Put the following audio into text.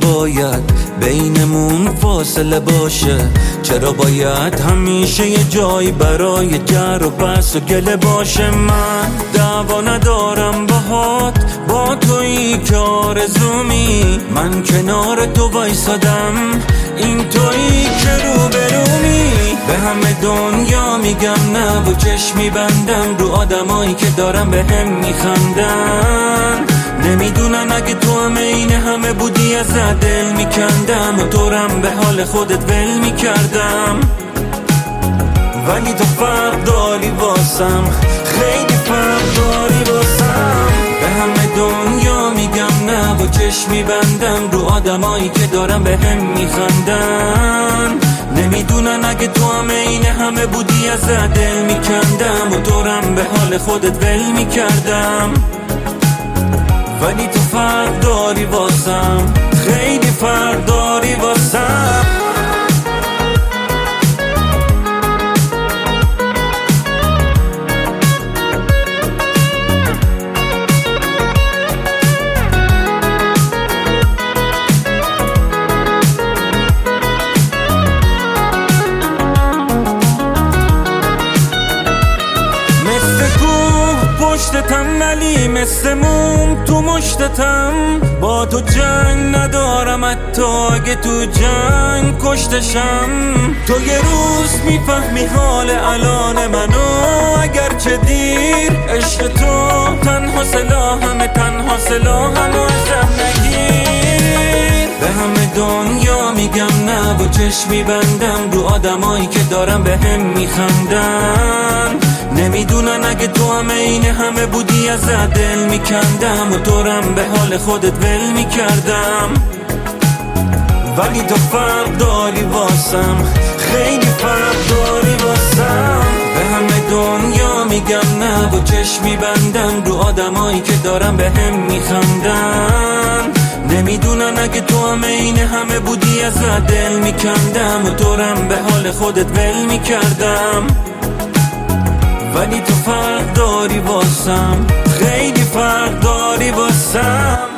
باید بینمون فاصله باشه؟ چرا باید همیشه یه جایی برای جر و بحث و گله باشه؟ من دعوا ندارم باهات، با تویی که آرزومی، من کنار تو وایسادم، این تویی که روبرومی. به همه دنیا میگم نه و چشمی بندم رو آدمایی که دارم به هم میخندن. نمیدونن اگه تو هم این همه بودی ازت دل میکندم و دورم به حال خودت ول میکردم. ولی تو فرق داری واسم، خیلی فرق داری واسم. به همه دنیا میگم نه و چشمی بندم رو آدمایی که دارم به هم میخندن. نمیدونن اگه تو هم این همه بودی ازت دل میکندم و دورم به حال خودت ول میکردم. ولی تو فرق داری واسم، خیلی فرق داری واسم. پشتتم ولی مثل موم تو مشتتم، با تو جنگ ندارم حتی اگه تو جنگ کشتشم. تو یه روز میفهمی حال الان منو، اگرچه دیر. عشق تو تنها سلاحمه، تنها سلاحمو ازم نگیر. به همه دنیا میگم نه و چشمی بندم رو آدمایی که دارم به هم میخندن. نمیدونن اگه تو هم این همه بودی ازت دل میکندم و دورم به حال خودت ول میکردم. ولی تو فرق داری واسم، خیلی فرق داری واسم. به همه دنیا میگم نه و چشمی بندم رو آدمایی که دارم به هم میخندن. نمیدونن اگه تو هم این همه بودی ازت دل میکندم و دورم به حال خودت ول میکردم. ولی تو فرق داری واسم، خیلی فرق داری واسم.